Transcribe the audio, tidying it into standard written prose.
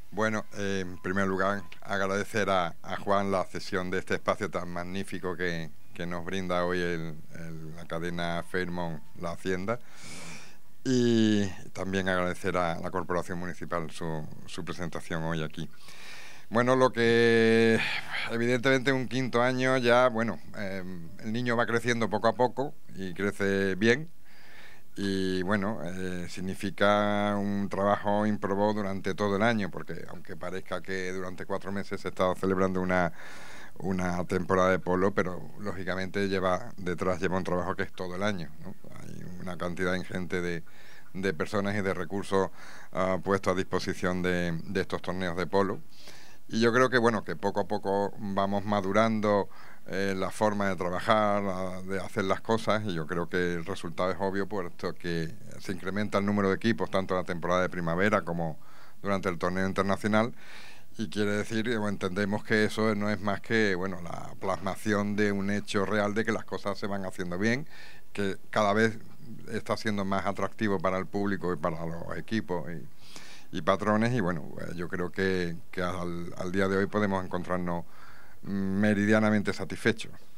Bueno, en primer lugar, agradecer a Juan la cesión de este espacio tan magnífico que nos brinda hoy la cadena Fairmont, La Hacienda. Y también agradecer a la Corporación Municipal su presentación hoy aquí. Bueno, lo que evidentemente un quinto año ya, bueno, el niño va creciendo poco a poco y crece bien. Y bueno, significa un trabajo ímprobo durante todo el año, porque aunque parezca que durante 4 meses se está celebrando una temporada de polo, pero lógicamente detrás lleva un trabajo que es todo el año, ¿no? Hay una cantidad ingente de personas y de recursos puestos a disposición de estos torneos de polo. Y yo creo que bueno, que poco a poco vamos madurando la forma de trabajar, de hacer las cosas, y yo creo que el resultado es obvio, puesto que se incrementa el número de equipos tanto en la temporada de primavera como durante el torneo internacional. Y quiere decir, o entendemos que eso no es más que bueno, la plasmación de un hecho real de que las cosas se van haciendo bien, que cada vez está siendo más atractivo para el público y para los equipos y patrones. Y bueno, yo creo que al día de hoy podemos encontrarnos meridianamente satisfechos.